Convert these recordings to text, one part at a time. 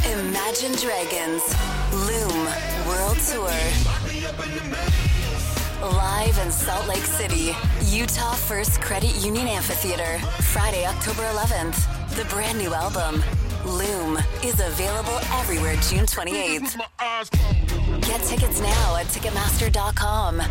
Imagine Dragons Loom World Tour. Live in Salt Lake City, Utah First Credit Union Amphitheater, Friday, October 11th. The brand new album, Loom, is available everywhere June 28th. Get tickets now at Ticketmaster.com.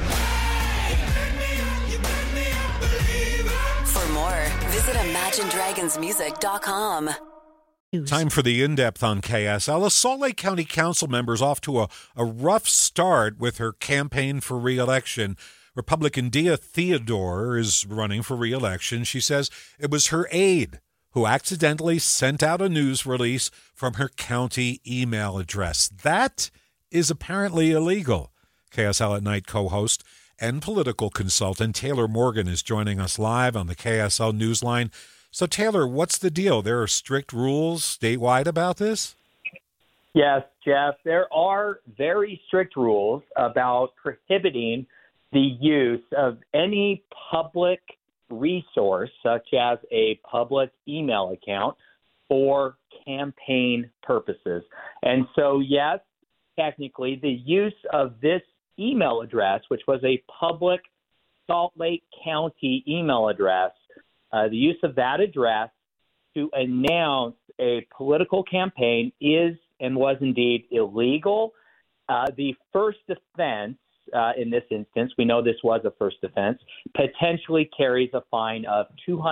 For more, visit ImagineDragonsMusic.com. Time for the in-depth on KSL. A Salt Lake County Council member's off to a rough start with her campaign for re-election. Republican Dia Theodore is running for re-election. She says it was her aide who accidentally sent out a news release from her county email address. That is apparently illegal. KSL at Night co-host and political consultant Taylor Morgan is joining us live on the KSL Newsline. So, Taylor, what's the deal? There are strict rules statewide about this? Yes, Jeff. There are very strict rules about prohibiting the use of any public resource, such as a public email account, for campaign purposes. And so, yes, technically, the use of this email address, which was a public Salt Lake County email address, the use of that address to announce a political campaign is and was indeed illegal. The first offense in this instance, we know this was a first offense, potentially carries a fine of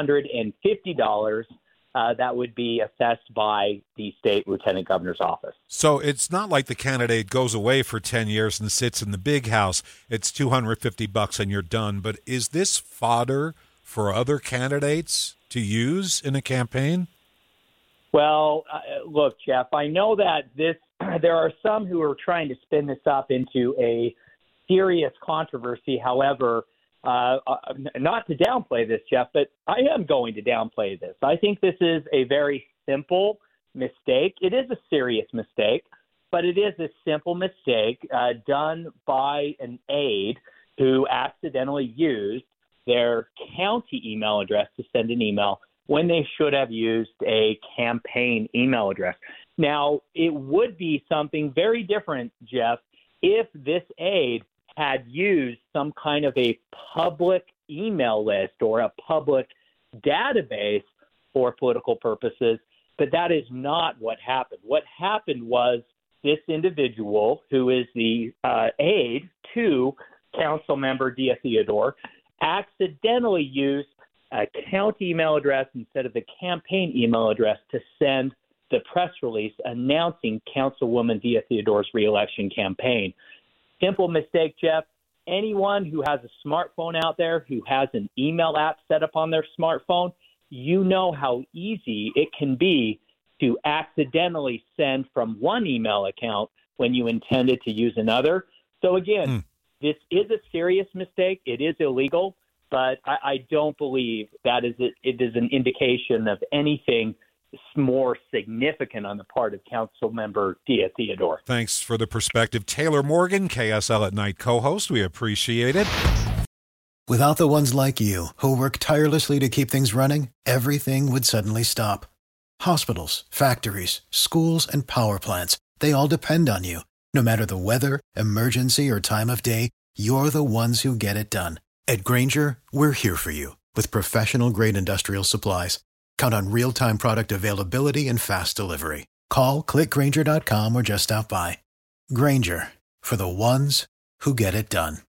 $250 that would be assessed by the state lieutenant governor's office. So it's not like the candidate goes away for 10 years and sits in the big house. It's $250 and you're done. But is this fodder for other candidates to use in a campaign? Well, look, Jeff, I know that there are some who are trying to spin this up into a serious controversy. However, not to downplay this, Jeff, but I am going to downplay this. I think this is a very simple mistake. It is a serious mistake, but it is a simple mistake done by an aide who accidentally used their county email address to send an email when they should have used a campaign email address. Now, it would be something very different, Jeff, if this aide had used some kind of a public email list or a public database for political purposes, but that is not what happened. What happened was this individual, who is the aide to council member Dia Theodore, accidentally used a county email address instead of the campaign email address to send the press release announcing Councilwoman Dia Theodore's reelection campaign. Simple mistake, Jeff. Anyone who has a smartphone out there, who has an email app set up on their smartphone, you know how easy it can be to accidentally send from one email account when you intended to use another. So again, this is a serious mistake. It is illegal, but I don't believe that it is an indication of anything more significant on the part of Council Member Dia Theodore. Thanks for the perspective. Taylor Morgan, KSL at Night co-host. We appreciate it. Without the ones like you, who work tirelessly to keep things running, everything would suddenly stop. Hospitals, factories, schools, and power plants, they all depend on you. No matter the weather, emergency, or time of day, you're the ones who get it done. At Grainger, we're here for you with professional-grade industrial supplies. Count on real-time product availability and fast delivery. Call, click Grainger.com, or just stop by. Grainger, for the ones who get it done.